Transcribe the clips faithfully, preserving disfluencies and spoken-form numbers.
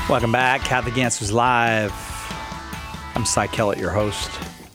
Welcome back, Catholic Answers Live. I'm Cy Kellett, your host.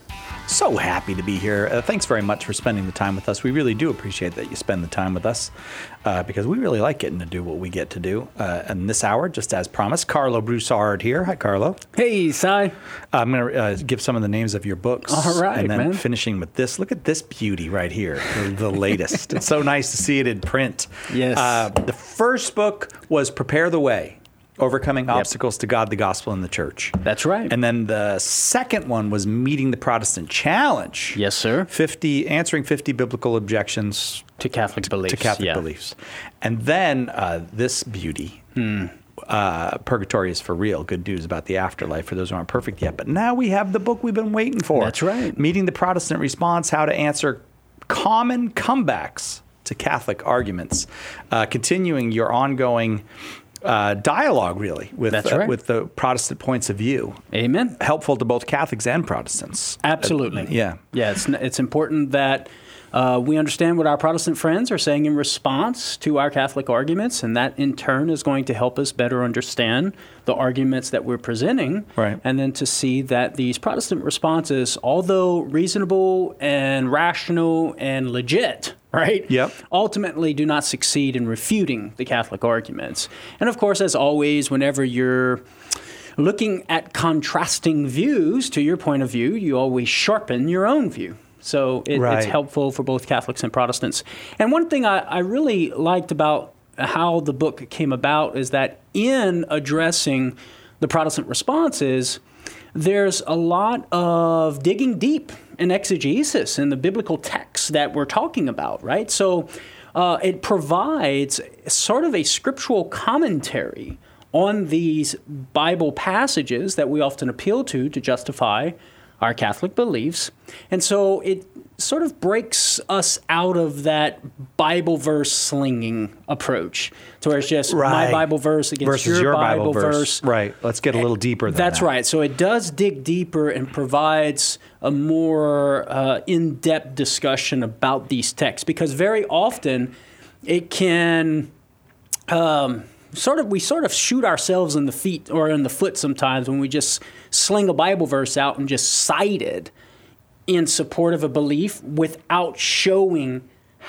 So happy to be here. Uh, thanks very much for spending the time with us. We really do appreciate that you spend the time with us uh, because we really like getting to do what we get to do. Uh, and this hour, just as promised, Carlo Broussard here. Hi, Carlo. Hey, Cy. Uh, I'm going to uh, give some of the names of your books. All right, And then man. finishing with this. Look at this beauty right here, the, the latest. It's so nice to see it in print. Yes. Uh, the first book was Prepare the Way. Overcoming Yep. Obstacles to God, the Gospel, and the Church. That's right. And then the second one was Meeting the Protestant Challenge. Yes, sir. fifty Answering fifty Biblical Objections To Catholic beliefs. to Catholic yeah. beliefs. And then uh, this beauty, Hmm. uh, Purgatory is for Real, good news about the afterlife for those who aren't perfect yet. But now we have the book we've been waiting for. That's right. Meeting the Protestant Response, How to Answer Common Comebacks to Catholic Arguments. Uh, continuing your ongoing uh, dialogue, really, with, That's uh, right. with the Protestant points of view. Amen. Helpful to both Catholics and Protestants. Absolutely. Uh, yeah. Yeah, it's, it's important that uh, we understand what our Protestant friends are saying in response to our Catholic arguments, and that in turn is going to help us better understand the arguments that we're presenting, Right. and then to see that these Protestant responses, although reasonable and rational and legit, right? Yep. Ultimately do not succeed in refuting the Catholic arguments. And of course, as always, whenever you're looking at contrasting views to your point of view, you always sharpen your own view. So it, Right. it's helpful for both Catholics and Protestants. And one thing I, I really liked about how the book came about is that in addressing the Protestant responses, there's a lot of digging deep in exegesis in the biblical texts that we're talking about, right? So uh, it provides sort of a scriptural commentary on these Bible passages that we often appeal to to justify our Catholic beliefs. And so it sort of breaks us out of that Bible verse slinging approach to where it's just Right. my Bible verse against Versus your, your Bible, Bible verse. verse. Right. Let's get a little deeper than That's that. right. So it does dig deeper and provides a more uh, in-depth discussion about these texts, because very often it can um, sort of we sort of shoot ourselves in the feet or in the foot sometimes when we just sling a Bible verse out and just cite it in support of a belief without showing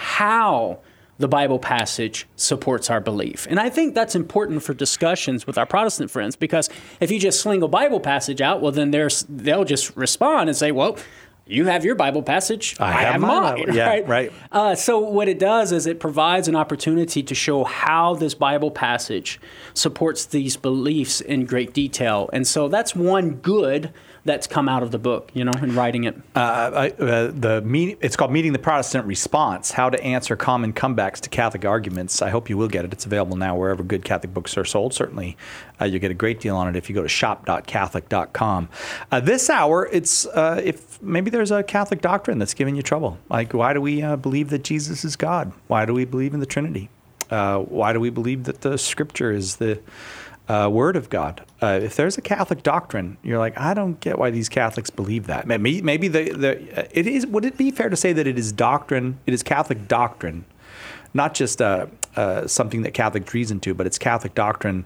how the Bible passage supports our belief. And I think that's important for discussions with our Protestant friends, because if you just sling a Bible passage out, well, then there's, they'll just respond and say, well, you have your Bible passage, I I, have have my mine. Bible. Yeah, right. right. Uh, so what it does is it provides an opportunity to show how this Bible passage supports these beliefs in great detail. And so that's one good that's come out of the book, you know, in writing it. Uh, I, uh, the meet, it's called Meeting the Protestant Response, How to Answer Common Comebacks to Catholic Arguments. I hope you will get it. It's available now wherever good Catholic books are sold. Certainly, uh, you'll get a great deal on it if you go to shop dot catholic dot com. Uh, this hour, it's uh, if maybe there's a Catholic doctrine that's giving you trouble. Like, why do we uh, believe that Jesus is God? Why do we believe in the Trinity? Uh, why do we believe that the Scripture is the Uh, word of God? Uh, if there's a Catholic doctrine, you're like, I don't get why these Catholics believe that. Maybe, maybe the, the uh, it is. Would it be fair to say that it is doctrine? It is Catholic doctrine, not just uh, uh, something that Catholics reason to, but it's Catholic doctrine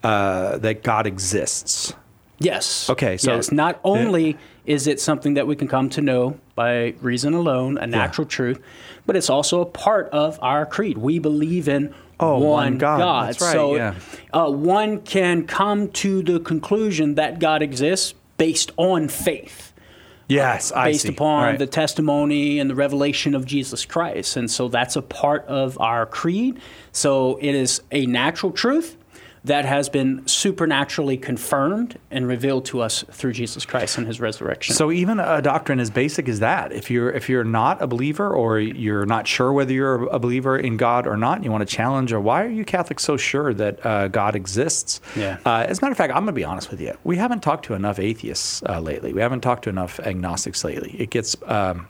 uh, that God exists. Yes. Okay, so- yes. Not only is it something that we can come to know by reason alone, a natural truth, but it's also a part of our creed. We believe in Oh, one, one God. God. That's right, So yeah. uh, one can come to the conclusion that God exists based on faith. Yes, I based see. upon Right. the testimony and the revelation of Jesus Christ. And so that's a part of our creed. So it is a natural truth that has been supernaturally confirmed and revealed to us through Jesus Christ and his resurrection. So even a doctrine as basic as that, if you're if you're not a believer or you're not sure whether you're a believer in God or not, and you want to challenge, or why are you Catholics so sure that uh, God exists? Yeah. Uh, as a matter of fact, I'm going to be honest with you. We haven't talked to enough atheists uh, lately. We haven't talked to enough agnostics lately. It gets. Um,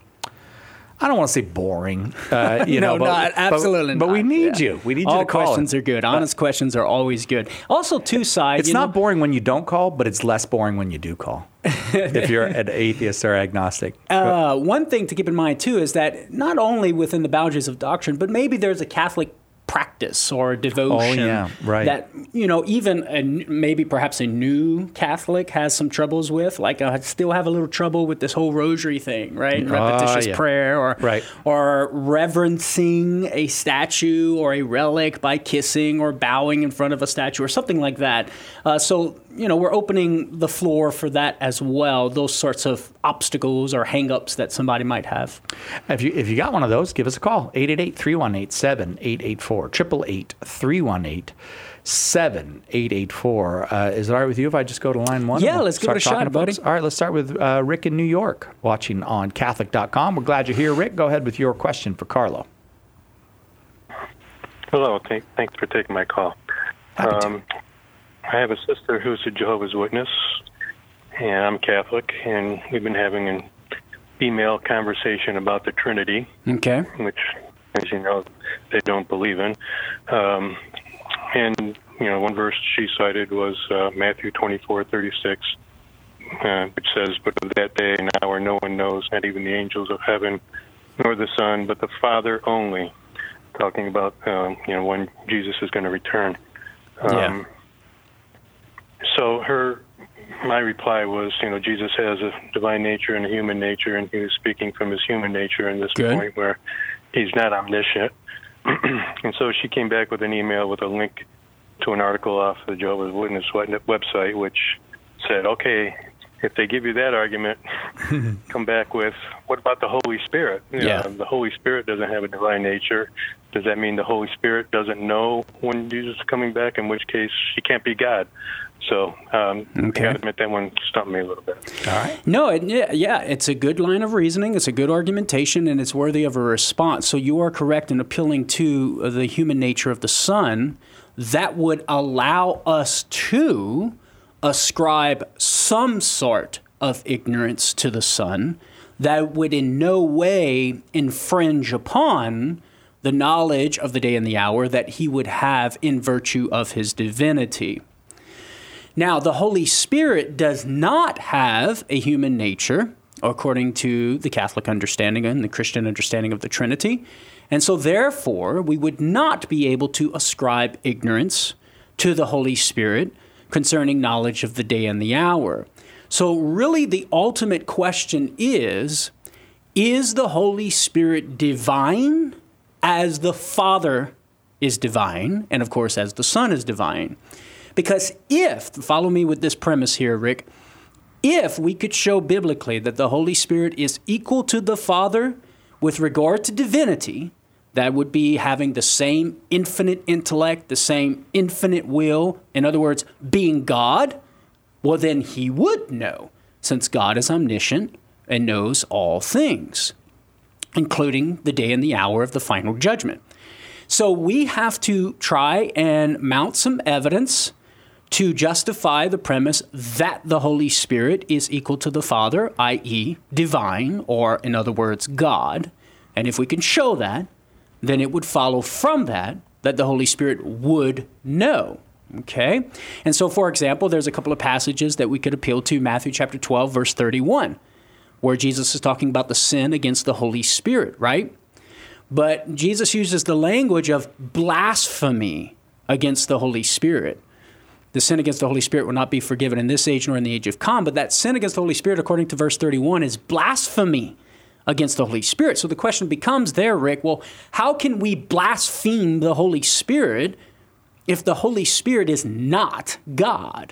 I don't want to say boring, uh, you no, know, but, not absolutely but, but we not. need Yeah. you. We need All you to call questions in. are good. Honest questions are always good. Also, two sides. It's you not know, boring when you don't call, but it's less boring when you do call. If you're an atheist or agnostic. Uh, one thing to keep in mind, too, is that not only within the boundaries of doctrine, but maybe there's a Catholic practice or a devotion Oh, yeah, right. that, you know, even a, maybe perhaps a new Catholic has some troubles with. Like I still have a little trouble with this whole rosary thing, right? And repetitious yeah. prayer or, Right. or reverencing a statue or a relic by kissing or bowing in front of a statue or something like that. Uh, so, you know, we're opening the floor for that as well, those sorts of obstacles or hang-ups that somebody might have. If you if you got one of those, give us a call. eight eight eight, three one eight, seven eight eight four. eight eight eight, three one eight, seven eight eight four. Uh, is it all right with you if I just go to line one? Yeah, We'll let's give it start a talking shot, buddy. books? All right, let's start with uh, Rick in New York, watching on Catholic dot com. We're glad you're here, Rick. Go ahead with your question for Carlo. Hello, thank, thanks for taking my call. Happy to. Um, I have a sister who's a Jehovah's Witness, and I'm Catholic, and we've been having an email conversation about the Trinity, Okay. which, as you know, they don't believe in. Um, and, you know, one verse she cited was uh, Matthew twenty-four thirty-six, uh, which says, "But of that day and hour no one knows, not even the angels of heaven, nor the Son, but the Father only," talking about, um, you know, when Jesus is going to return. Um, Yeah. So her, my reply was, you know, Jesus has a divine nature and a human nature, and he was speaking from his human nature in this Good. point where he's not omniscient. And so she came back with an email with a link to an article off the Jehovah's Witness website, which said, okay, if they give you that argument, come back with, what about the Holy Spirit? You Yeah. know, the Holy Spirit doesn't have a divine nature. Does that mean the Holy Spirit doesn't know when Jesus is coming back, in which case he can't be God? So um, Okay. I got to admit that one stumped me a little bit. All right. No, it, yeah, yeah, it's a good line of reasoning. It's a good argumentation, and it's worthy of a response. So you are correct in appealing to the human nature of the Son. That would allow us to ascribe some sort of ignorance to the Son that would in no way infringe upon the knowledge of the day and the hour that he would have in virtue of his divinity. Now, the Holy Spirit does not have a human nature, according to the Catholic understanding and the Christian understanding of the Trinity. And so, therefore, we would not be able to ascribe ignorance to the Holy Spirit concerning knowledge of the day and the hour. So, really, the ultimate question is, is the Holy Spirit divine as the Father is divine, and of course, as the Son is divine? Because if, follow me with this premise here, Rick, if we could show biblically that the Holy Spirit is equal to the Father with regard to divinity, that would be having the same infinite intellect, the same infinite will, in other words, being God, well, then he would know, since God is omniscient and knows all things, including the day and the hour of the final judgment. So we have to try and mount some evidence to justify the premise that the Holy Spirit is equal to the Father, that is divine, or in other words, God. And if we can show that, then it would follow from that that the Holy Spirit would know. Okay? And so, for example, there's a couple of passages that we could appeal to. Matthew chapter twelve, verse thirty-one, where Jesus is talking about the sin against the Holy Spirit, right? But Jesus uses the language of blasphemy against the Holy Spirit. The sin against the Holy Spirit will not be forgiven in this age nor in the age of come. But that sin against the Holy Spirit, according to verse thirty-one, is blasphemy against the Holy Spirit. So the question becomes there, Rick, well, how can we blaspheme the Holy Spirit if the Holy Spirit is not God?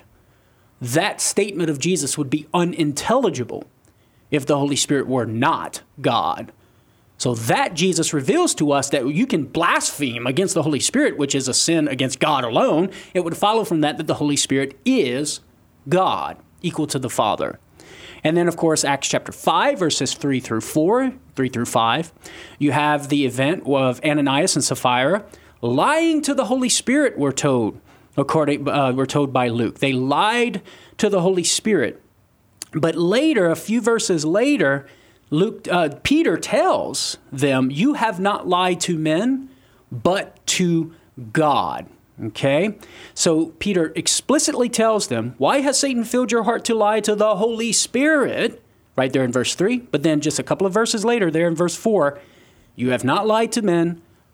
That statement of Jesus would be unintelligible if the Holy Spirit were not God. So that Jesus reveals to us that you can blaspheme against the Holy Spirit, which is a sin against God alone. It would follow from that that the Holy Spirit is God, equal to the Father. And then, of course, Acts chapter five, verses three through four, three through five, you have the event of Ananias and Sapphira lying to the Holy Spirit, we're told, according, uh, we're told by Luke. They lied to the Holy Spirit. But later, a few verses later, Luke, uh, Peter tells them, you have not lied to men, but to God. Okay? So Peter explicitly tells them, why has Satan filled your heart to lie to the Holy Spirit? Right there in verse three. But then just a couple of verses later, there in verse four, you have not lied to men,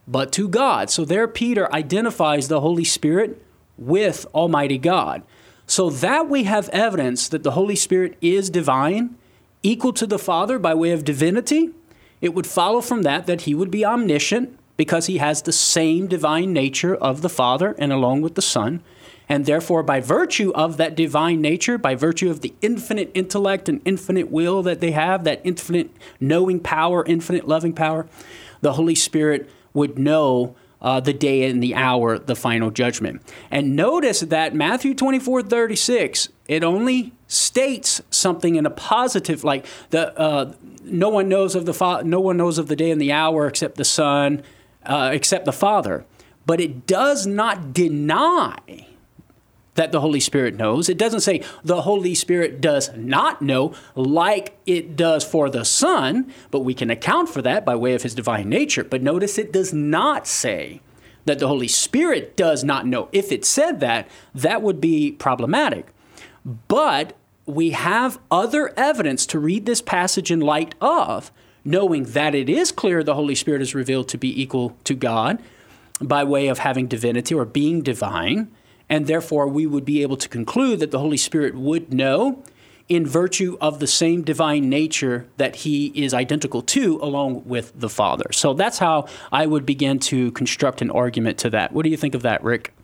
but to God. So there Peter identifies the Holy Spirit with Almighty God. So that we have evidence that the Holy Spirit is divine, equal to the Father by way of divinity. It would follow from that that he would be omniscient because he has the same divine nature of the Father and along with the Son. And therefore, by virtue of that divine nature, by virtue of the infinite intellect and infinite will that they have, that infinite knowing power, infinite loving power, the Holy Spirit would know uh, the day and the hour, the final judgment. And notice that Matthew twenty-four thirty-six, it only states something in a positive, like the uh, no one knows of the fa- no one knows of the day and the hour except the Son, uh, except the Father. But it does not deny that the Holy Spirit knows. It doesn't say the Holy Spirit does not know like it does for the Son, but we can account for that by way of his divine nature. But notice it does not say that the Holy Spirit does not know. If it said that, that would be problematic. But we have other evidence to read this passage in light of, knowing that it is clear the Holy Spirit is revealed to be equal to God by way of having divinity or being divine. And therefore, we would be able to conclude that the Holy Spirit would know in virtue of the same divine nature that he is identical to along with the Father. So that's how I would begin to construct an argument to that. What do you think of that, Rick?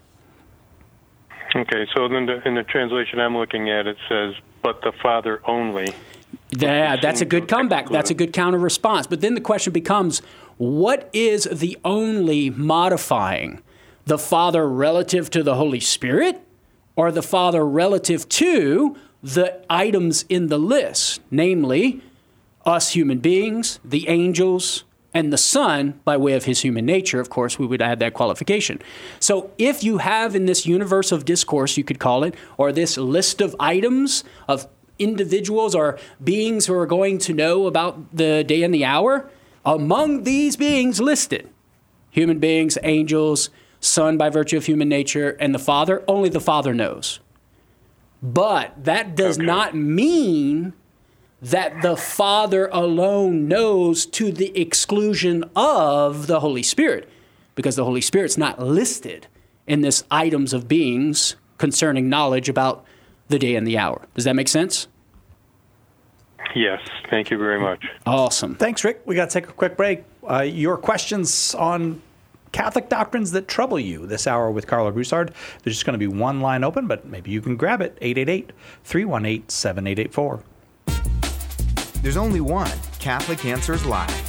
Okay, so then the, in the translation I'm looking at, it says, but the Father only. Yeah, that's a good comeback. That's a good counter response. But then the question becomes, what is the only modifying? The Father relative to the Holy Spirit, or the Father relative to the items in the list, namely us human beings, the angels, and the Son by way of his human nature? Of course, we would add that qualification. So if you have in this universe of discourse, you could call it, or this list of items of individuals or beings who are going to know about the day and the hour, among these beings listed, human beings, angels, Son by virtue of human nature, and the Father, only the Father knows. But that does okay. not mean that the Father alone knows to the exclusion of the Holy Spirit, because the Holy Spirit's not listed in this items of beings concerning knowledge about the day and the hour. Does that make sense? Yes. Thank you very much. Awesome. Thanks, Rick. We got to take a quick break. Uh, your questions on Catholic doctrines that trouble you this hour with Karlo Broussard. There's just going to be one line open, but maybe you can grab it. eight eight eight, three one eight, seven eight eight four. There's only one Catholic Answers Live.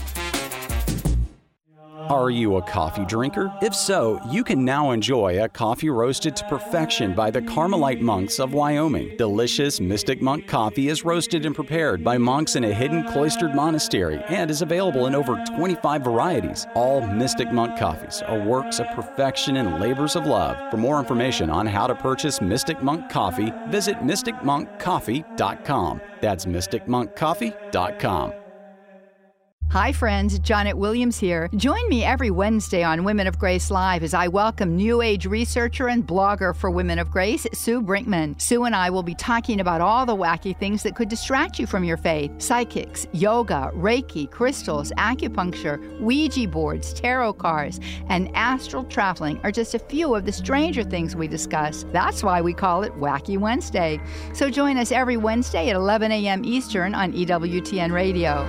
Are you a coffee drinker? If so, you can now enjoy a coffee roasted to perfection by the Carmelite monks of Wyoming. Delicious Mystic Monk coffee is roasted and prepared by monks in a hidden cloistered monastery and is available in over twenty-five varieties. All Mystic Monk coffees are works of perfection and labors of love. For more information on how to purchase Mystic Monk coffee, visit mystic monk coffee dot com. That's mystic monk coffee dot com. Hi friends, Janet Williams here. Join me every Wednesday on Women of Grace Live as I welcome New Age researcher and blogger for Women of Grace, Sue Brinkman. Sue and I will be talking about all the wacky things that could distract you from your faith. Psychics, yoga, Reiki, crystals, acupuncture, Ouija boards, tarot cards, and astral traveling are just a few of the stranger things we discuss. That's why we call it Wacky Wednesday. So join us every Wednesday at eleven a.m. Eastern on E W T N Radio.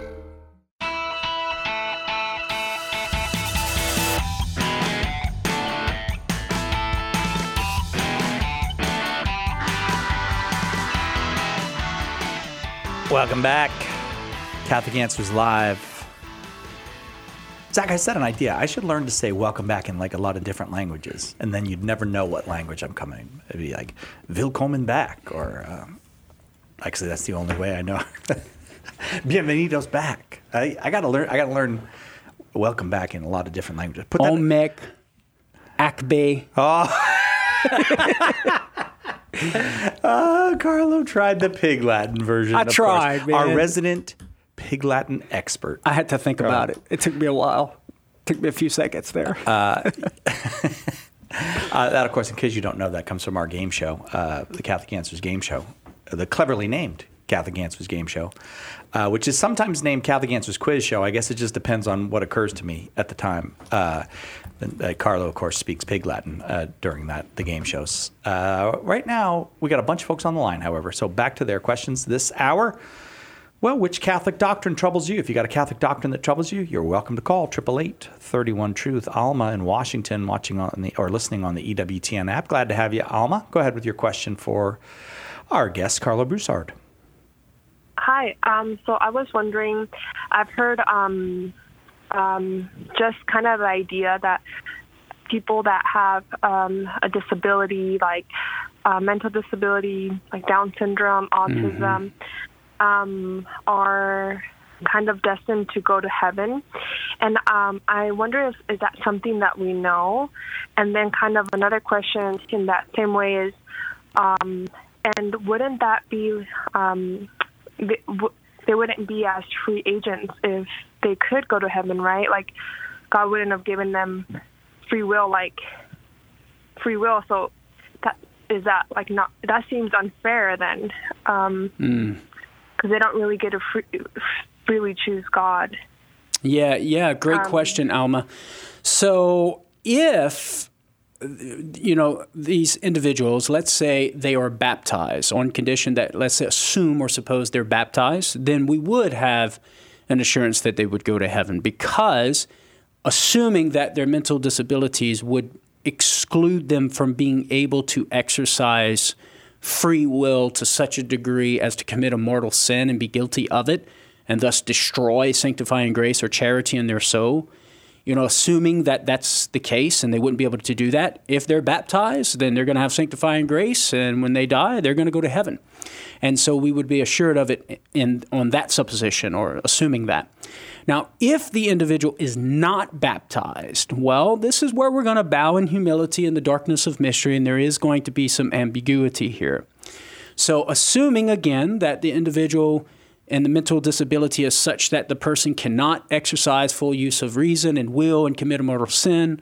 Welcome back. Catholic Answers Live. Zach, I said an idea. I should learn to say welcome back in like a lot of different languages, and then you'd never know what language I'm coming. It'd be like, willkommen back, or um, actually that's the only way I know. Bienvenidos back. I, I gotta learn. I gotta learn welcome back in a lot of different languages. Put that Omek, Akbe. Oh. Oh, Karlo tried the Pig Latin version. I of tried, course. man. Our resident Pig Latin expert. I had to think Karlo. about it. It took me a while. It took me a few seconds there. Uh, uh, that, of course, in case you don't know, that comes from our game show, uh, the Catholic Answers game show, the cleverly named Catholic Answers game show, uh, which is sometimes named Catholic Answers quiz show. I guess it just depends on what occurs to me at the time. Uh, uh, Carlo, of course, speaks Pig Latin uh, during that the game shows. Uh, right now, we got a bunch of folks on the line, however. So back to their questions this hour. Well, which Catholic doctrine troubles you? If you got a Catholic doctrine that troubles you, you're welcome to call eight eight eight, three one, truth. Alma in Washington, watching on the or listening on the E W T N app. Glad to have you, Alma. Go ahead with your question for our guest, Carlo Broussard. Hi. Um, so I was wondering, I've heard um, um, just kind of the idea that people that have um, a disability, like uh, mental disability, like Down syndrome, autism, mm-hmm. um, are kind of destined to go to heaven. And um, I wonder if is that something that we know? And then kind of another question in that same way is, um, and wouldn't that be... Um, They, they wouldn't be as free agents if they could go to heaven, right? Like, God wouldn't have given them free will, like free will. So, that is that like not that seems unfair then, because um, mm. they don't really get to free, freely choose God. Yeah, yeah, great um, question, Alma. So, if you know, these individuals, let's say they are baptized on condition that, let's say, assume or suppose they're baptized, then we would have an assurance that they would go to heaven, because assuming that their mental disabilities would exclude them from being able to exercise free will to such a degree as to commit a mortal sin and be guilty of it, and thus destroy sanctifying grace or charity in their soul. You know, assuming that that's the case and they wouldn't be able to do that, if they're baptized, then they're going to have sanctifying grace, and when they die, they're going to go to heaven. And so we would be assured of it in on that supposition, or assuming that. Now, if the individual is not baptized, well, this is where we're going to bow in humility in the darkness of mystery, and there is going to be some ambiguity here. So assuming, again, that the individual and the mental disability is such that the person cannot exercise full use of reason and will and commit a mortal sin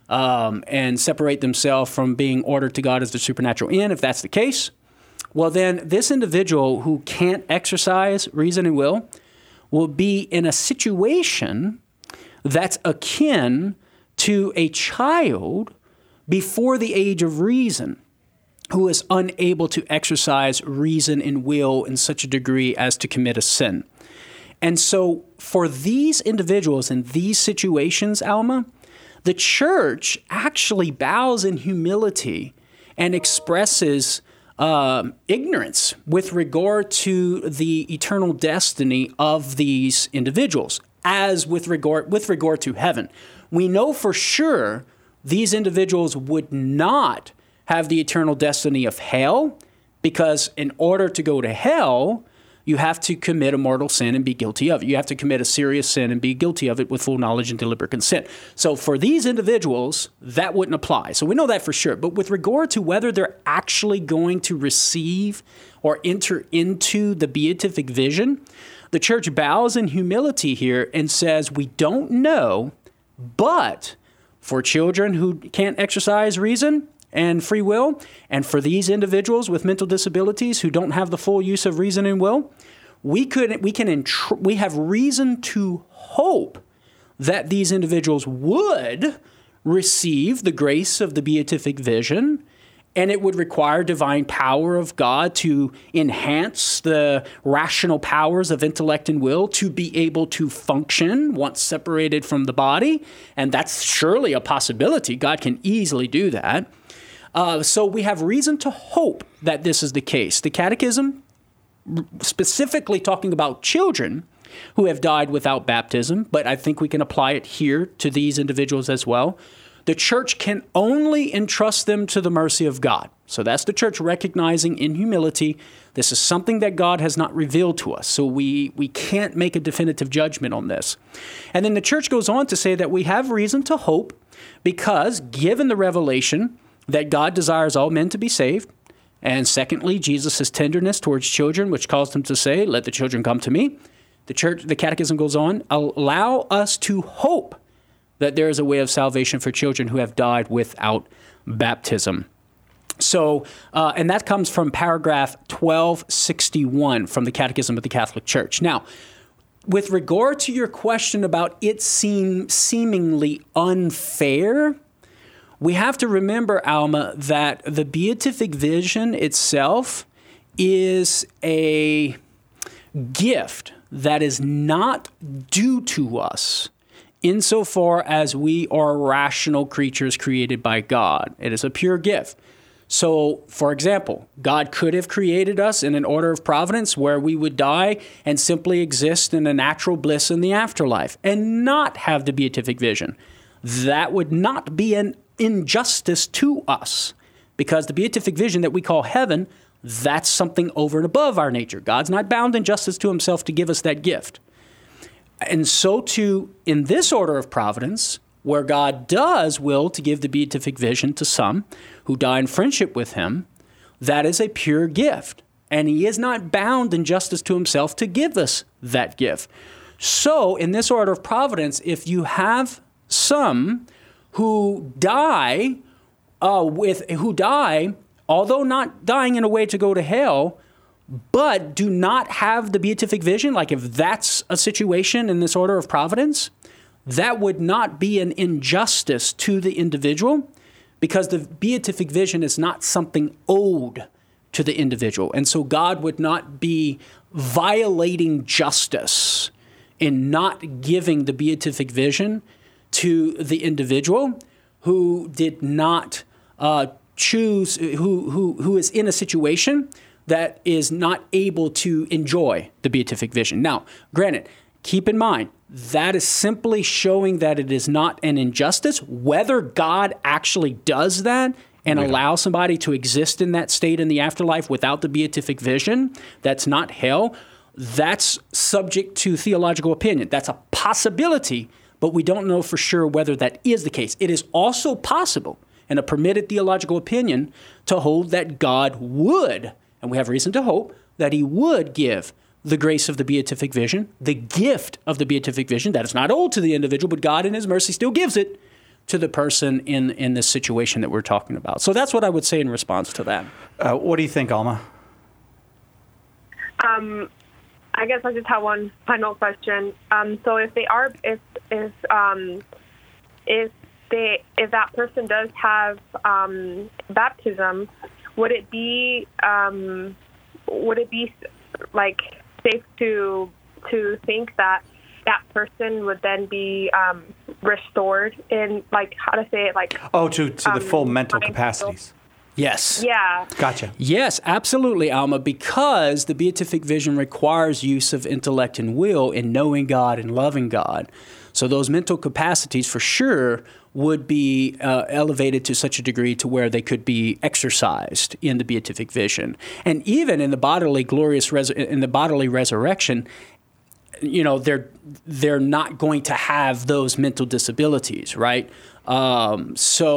um, and separate themselves from being ordered to God as the supernatural end, if that's the case, well, then this individual who can't exercise reason and will will be in a situation that's akin to a child before the age of reason, who is unable to exercise reason and will in such a degree as to commit a sin. And so for these individuals in these situations, Alma, the church actually bows in humility and expresses uh, ignorance with regard to the eternal destiny of these individuals, as with regard, with regard to heaven. We know for sure these individuals would not have the eternal destiny of hell, because in order to go to hell, you have to commit a mortal sin and be guilty of it. You have to commit a serious sin and be guilty of it with full knowledge and deliberate consent. So for these individuals, that wouldn't apply. So we know that for sure. But with regard to whether they're actually going to receive or enter into the beatific vision, the church bows in humility here and says, we don't know, but for children who can't exercise reason and free will, and for these individuals with mental disabilities who don't have the full use of reason and will, we could we can intr- we have reason to hope that these individuals would receive the grace of the beatific vision, and it would require divine power of God to enhance the rational powers of intellect and will to be able to function once separated from the body, and that's surely a possibility. God can easily do that. Uh, so we have reason to hope that this is the case. The Catechism, specifically talking about children who have died without baptism, but I think we can apply it here to these individuals as well. The church can only entrust them to the mercy of God. So that's the church recognizing in humility, this is something that God has not revealed to us. So we, we can't make a definitive judgment on this. And then the church goes on to say that we have reason to hope because, given the revelation that God desires all men to be saved, and secondly, Jesus' tenderness towards children, which caused him to say, let the children come to me. The church, the Catechism goes on, allow us to hope that there is a way of salvation for children who have died without baptism. So, uh, and that comes from paragraph twelve sixty-one from the Catechism of the Catholic Church. Now, with regard to your question about it seem seemingly unfair, we have to remember, Alma, that the beatific vision itself is a gift that is not due to us insofar as we are rational creatures created by God. It is a pure gift. So, for example, God could have created us in an order of providence where we would die and simply exist in a natural bliss in the afterlife and not have the beatific vision. That would not be an injustice to us, because the beatific vision that we call heaven, that's something over and above our nature. God's not bound in justice to himself to give us that gift. And so too, in this order of providence, where God does will to give the beatific vision to some who die in friendship with him, that is a pure gift. And he is not bound in justice to himself to give us that gift. So in this order of providence, if you have some who die uh, with who die, although not dying in a way to go to hell, but do not have the beatific vision, like if that's a situation in this order of providence, that would not be an injustice to the individual, because the beatific vision is not something owed to the individual. And so God would not be violating justice in not giving the beatific vision to the individual who did not uh, choose, who, who, who is in a situation that is not able to enjoy the beatific vision. Now, granted, keep in mind, that is simply showing that it is not an injustice. Whether God actually does that and yeah. allows somebody to exist in that state in the afterlife without the beatific vision, that's not hell. That's subject to theological opinion. That's a possibility, but we don't know for sure whether that is the case. It is also possible, in a permitted theological opinion, to hold that God would, and we have reason to hope, that he would give the grace of the beatific vision, the gift of the beatific vision, that is not owed to the individual, but God in his mercy still gives it to the person in, in this situation that we're talking about. So that's what I would say in response to that. Uh, what do you think, Alma? Um, I guess I just have one final question. Um, so if they are, if if um, if they if that person does have um, baptism, would it be um, would it be like safe to to think that that person would then be um, restored in, like, how to say it, like oh to to um, the full mental capacities? Yes. Yeah. Gotcha. Yes, absolutely, Alma, because the beatific vision requires use of intellect and will in knowing God and loving God. So those mental capacities, for sure, would be uh, elevated to such a degree to where they could be exercised in the beatific vision. And even in the bodily glorious res- in the bodily resurrection, you know, they're they're not going to have those mental disabilities, right? Um,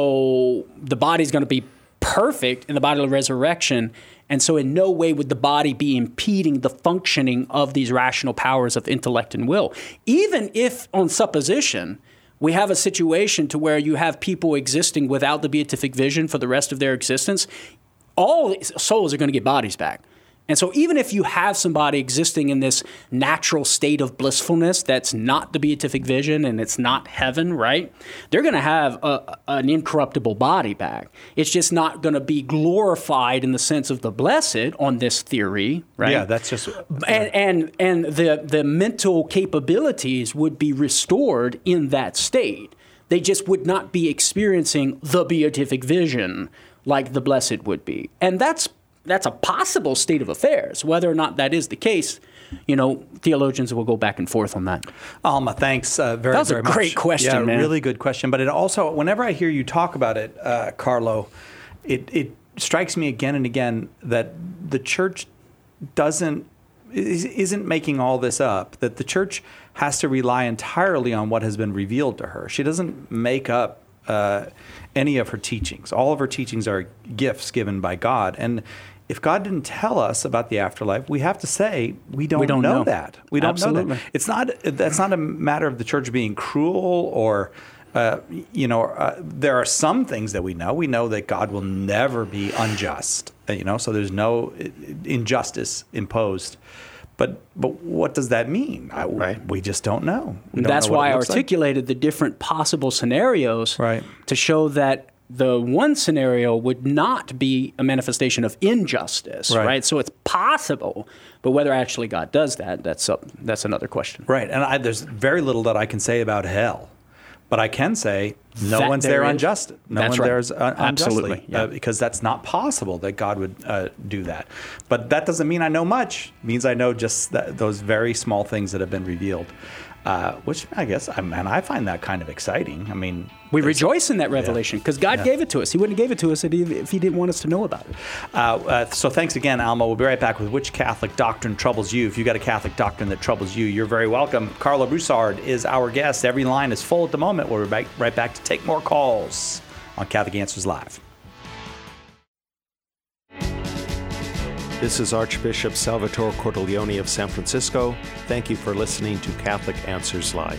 so the body's going to be perfect in the bodily resurrection, and so in no way would the body be impeding the functioning of these rational powers of intellect and will. Even if, on supposition, we have a situation to where you have people existing without the beatific vision for the rest of their existence, all souls are going to get bodies back. And so even if you have somebody existing in this natural state of blissfulness that's not the beatific vision and it's not heaven, right? They're going to have a, an incorruptible body back. It's just not going to be glorified in the sense of the blessed on this theory, right? Yeah, that's just... And and, and the, the mental capabilities would be restored in that state. They just would not be experiencing the beatific vision like the blessed would be. And that's That's a possible state of affairs. Whether or not that is the case, you know, theologians will go back and forth on that. Alma, thanks uh, very, that was very a much. great question, yeah, man. Really good question. But it also, whenever I hear you talk about it, uh, Carlo, it, it strikes me again and again that the church doesn't isn't making all this up. That the church has to rely entirely on what has been revealed to her. She doesn't make up uh, any of her teachings. All of her teachings are gifts given by God. And if God didn't tell us about the afterlife, we have to say we don't, we don't know, know that. We don't Absolutely. know that. It's not. That's not a matter of the church being cruel or Uh, you know, uh, there are some things that we know. We know that God will never be unjust. Uh, you know, so there's no injustice imposed. But but what does that mean? I, right. We just don't know. We don't That's know why I articulated like. the different possible scenarios right. to show that the one scenario would not be a manifestation of injustice, right? right? So it's possible, but whether actually God does that, that's up, that's another question. Right, and I, there's very little that I can say about hell. But I can say no that one's there there is. unjust. No That's one right. there's uh, unjustly. Absolutely, yeah. uh, because that's not possible that God would uh, do that. But that doesn't mean I know much. It means I know just that, those very small things that have been revealed. Uh, which I guess, I mean, I find that kind of exciting. I mean, we rejoice in that revelation because yeah. God yeah. gave it to us. He wouldn't have gave it to us if he didn't want us to know about it. Uh, uh, so thanks again, Alma. We'll be right back with Which Catholic Doctrine Troubles You? If you got a Catholic doctrine that troubles you, you're very welcome. Carla Broussard is our guest. Every line is full at the moment. We'll be back, right back to take more calls on Catholic Answers Live. This is Archbishop Salvatore Cordileone of San Francisco. Thank you for listening to Catholic Answers Live.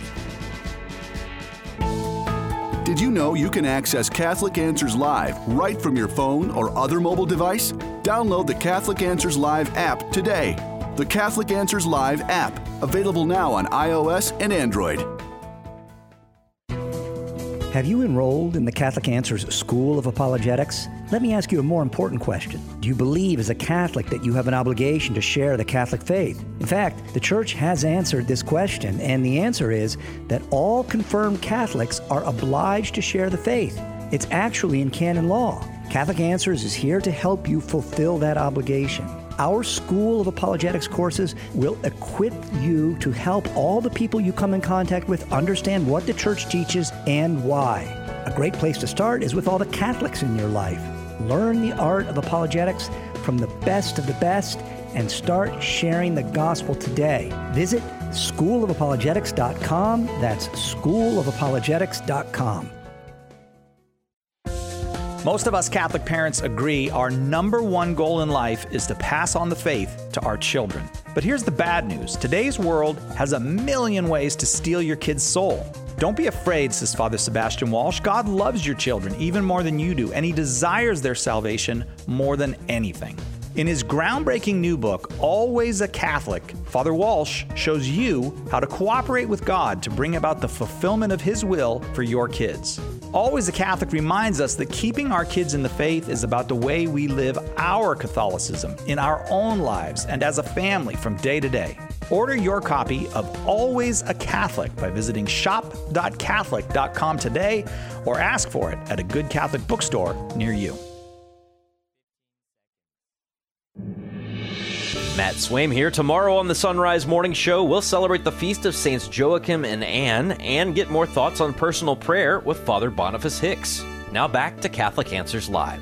Did you know you can access Catholic Answers Live right from your phone or other mobile device? Download the Catholic Answers Live app today. The Catholic Answers Live app, available now on iOS and Android. Have you enrolled in the Catholic Answers School of Apologetics? Let me ask you a more important question. Do you believe as a Catholic that you have an obligation to share the Catholic faith? In fact, the Church has answered this question, and the answer is that all confirmed Catholics are obliged to share the faith. It's actually in canon law. Catholic Answers is here to help you fulfill that obligation. Our School of Apologetics courses will equip you to help all the people you come in contact with understand what the Church teaches and why. A great place to start is with all the Catholics in your life. Learn the art of apologetics from the best of the best and start sharing the gospel today. Visit school of apologetics dot com. That's school of apologetics dot com. Most of us Catholic parents agree our number one goal in life is to pass on the faith to our children. But here's the bad news. Today's world has a million ways to steal your kid's soul. Don't be afraid, says Father Sebastian Walsh. God loves your children even more than you do, and He desires their salvation more than anything. In his groundbreaking new book, Always a Catholic, Father Walsh shows you how to cooperate with God to bring about the fulfillment of His will for your kids. Always a Catholic reminds us that keeping our kids in the faith is about the way we live our Catholicism in our own lives and as a family from day to day. Order your copy of Always a Catholic by visiting shop dot catholic dot com today or ask for it at a good Catholic bookstore near you. Matt Swaim here. Tomorrow on the Sunrise Morning Show, we'll celebrate the feast of Saints Joachim and Anne and get more thoughts on personal prayer with Father Boniface Hicks. Now back to Catholic Answers Live.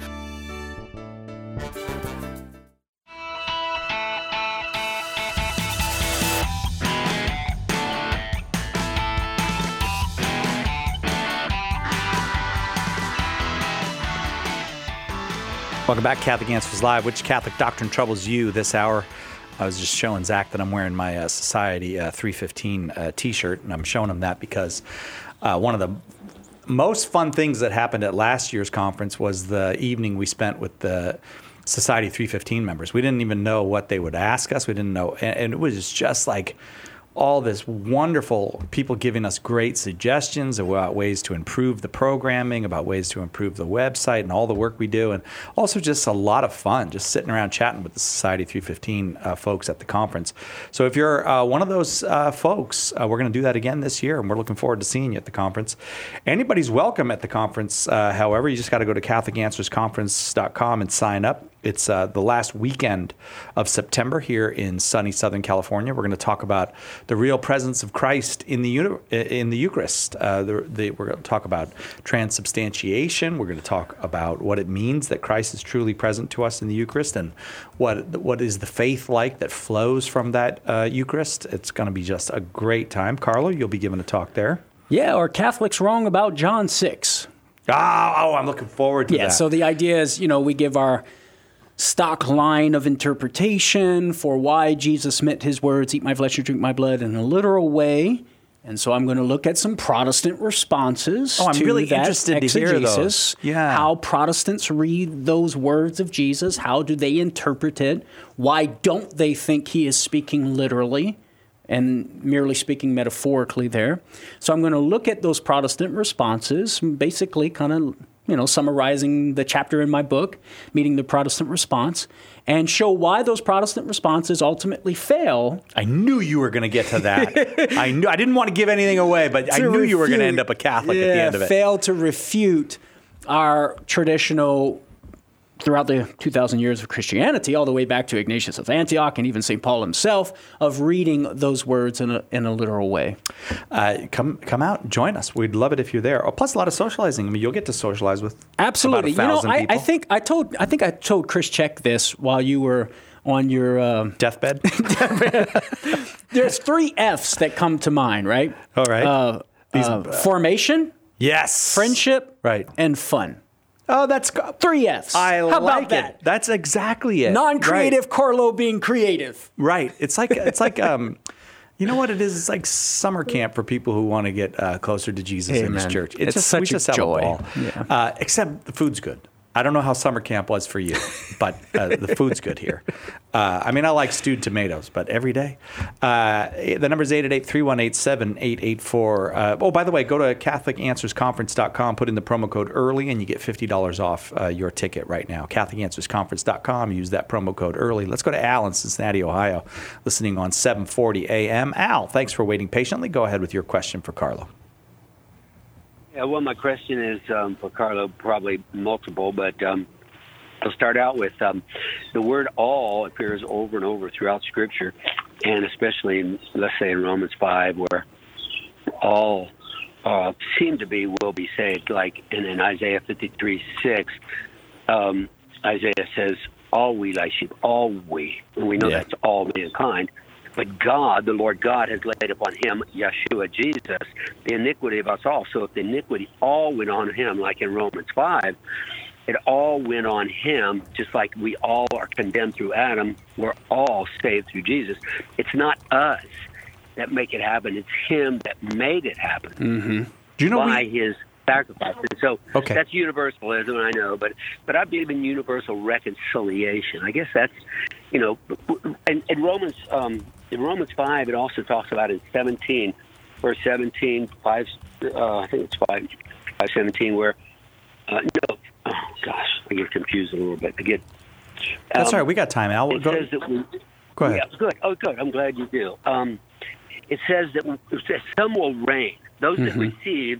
Welcome back, Catholic Answers Live. Which Catholic doctrine troubles you this hour? I was just showing Zach that I'm wearing my uh, Society uh, three fifteen uh, T-shirt, and I'm showing him that because uh, one of the most fun things that happened at last year's conference was the evening we spent with the Society three fifteen members. We didn't even know what they would ask us. We didn't know, and, and it was just like all this wonderful people giving us great suggestions about ways to improve the programming, about ways to improve the website and all the work we do, and also just a lot of fun just sitting around chatting with the Society three fifteen uh, folks at the conference. So if you're uh, one of those uh, folks, uh, we're going to do that again this year, and we're looking forward to seeing you at the conference. Anybody's welcome at the conference, uh, however. You just got to go to Catholic Answers Conference dot com and sign up. It's uh, the last weekend of September here in sunny Southern California. We're going to talk about the real presence of Christ in the uni- in the Eucharist. Uh, the, the, we're going to talk about transubstantiation. We're going to talk about what it means that Christ is truly present to us in the Eucharist, and what what is the faith like that flows from that uh, Eucharist. It's going to be just a great time. Carlo, you'll be giving a talk there. Yeah, are Catholics wrong about John six? Oh, oh I'm looking forward to yeah, that. Yeah, so the idea is, you know, we give our stock line of interpretation for why Jesus meant his words, eat my flesh and drink my blood, in a literal way. And so I'm going to look at some Protestant responses Oh, I'm to really that interested to hear exegesis. those. Yeah. How Protestants read those words of Jesus. How do they interpret it? Why don't they think he is speaking literally and merely speaking metaphorically there? So I'm going to look at those Protestant responses, basically kind of, you know, summarizing the chapter in my book, Meeting the Protestant Response, and show why those Protestant responses ultimately fail. I knew you were going to get to that. I knew I didn't want to give anything away, but I knew refute, you were going to end up a Catholic yeah, at the end of it. Fail to refute our traditional, throughout the two thousand years of Christianity, all the way back to Ignatius of Antioch and even Saint Paul himself, of reading those words in a, in a literal way. Uh, come come out, join us. We'd love it if you're there. Oh, plus a lot of socializing. I mean, you'll get to socialize with Absolutely. about a You know, thousand I, people. I think I told I think I told Chris Check this while you were on your um, deathbed. There's three F's that come to mind, right? All right. Uh, These, uh, uh, formation, yes, friendship, right, and fun. Oh, that's three F's. I How like about it. that? That's exactly it. Non-creative, Right. Carlo being creative. Right. It's like it's like um, you know what it is? It's like summer camp for people who want to get uh, closer to Jesus in his Amen. church. It's just such we a just have joy. a ball. Yeah. Uh, except the food's good. I don't know how summer camp was for you, but uh, the food's good here. Uh, I mean, I like stewed tomatoes, but every day. Uh, the number is eight eight eight, three one eight, seven eight eight four. Uh, oh, by the way, go to Catholic Answers Conference dot com, put in the promo code EARLY, and you get fifty dollars off uh, your ticket right now. Catholic Answers Conference dot com, use that promo code EARLY. Let's go to Al in Cincinnati, Ohio, listening on seven forty A M. Al, thanks for waiting patiently. Go ahead with your question for Carlo. Yeah, well, my question is um, for Carlo, probably multiple, but um, I'll start out with um, the word all appears over and over throughout Scripture, and especially, in, let's say, in Romans five, where all uh, seem to be will be saved, like in, in Isaiah fifty-three six, um, Isaiah says, all we like sheep, all we, and we know Yeah. that's all mankind. But God, the Lord God, has laid upon him, Yeshua, Jesus, the iniquity of us all. So if the iniquity all went on him, like in Romans five, it all went on him, just like we all are condemned through Adam. We're all saved through Jesus. It's not us that make it happen. It's him that made it happen Mm-hmm. Do you know by we- his sacrifice. And so Okay. that's universalism, I know, but but I believe in universal reconciliation. I guess that's, you know, in, in Romans um, in Romans five, it also talks about in seventeen, verse seventeen, five, uh, I think it's five, five seventeen, where uh, no, oh gosh, I get confused a little bit. I get. That's um, all right. We got time, Al. It Go- says that we, Go ahead. Yeah, good. Oh, good. I'm glad you do. Um, it says that it says some will reign. Those that Mhm. receive,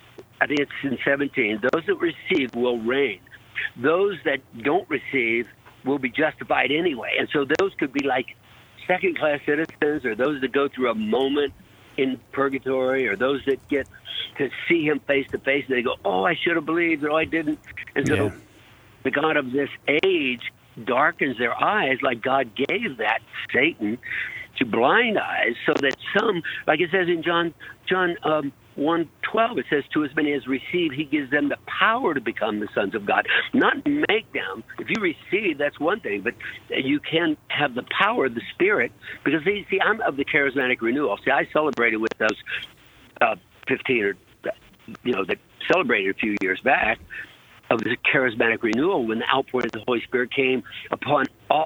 I think it's in seventeen, those that receive will reign. Those that don't receive will be justified anyway. And so those could be like second-class citizens, or those that go through a moment in purgatory, or those that get to see him face to face and they go, oh, I should have believed, or oh, I didn't. And so Yeah. the God of this age darkens their eyes, like God gave that Satan to blind eyes, so that some, like it says in John John um, one twelve, it says, to as many as receive, he gives them the power to become the sons of God. Not make them. If you receive, that's one thing, but you can have the power of the Spirit, because, see, see I'm of the charismatic renewal. See, I celebrated with those uh, fifteen, or, you know, that celebrated a few years back, of the charismatic renewal, when the outpouring of the Holy Spirit came upon all,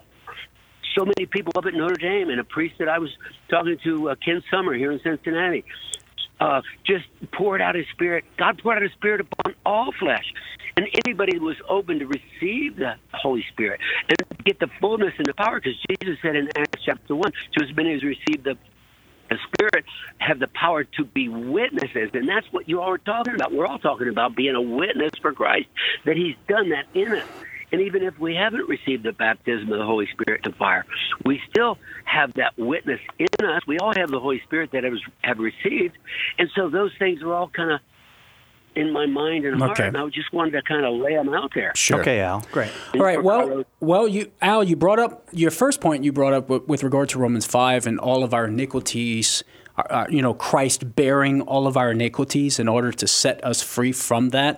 so many people up at Notre Dame, and a priest that I was talking to, uh, Ken Summer, here in Cincinnati, uh, just poured out his Spirit. God poured out his Spirit upon all flesh. And anybody who was open to receive the Holy Spirit and get the fullness and the power, because Jesus said in Acts chapter one, to as many as received the the Spirit have the power to be witnesses. And that's what you all are talking about. We're all talking about being a witness for Christ, that he's done that in us. And even if we haven't received the baptism of the Holy Spirit and fire, we still have that witness in us. We all have the Holy Spirit that have, have received. And so those things are all kind of in my mind and heart. Okay. And I just wanted to kind of lay them out there. Sure. Okay, Al. Great. All right. Well, well, you, Al, you brought up your first point. You brought up with, with regard to Romans five and all of our iniquities. Uh, uh, you know, Christ bearing all of our iniquities in order to set us free from that.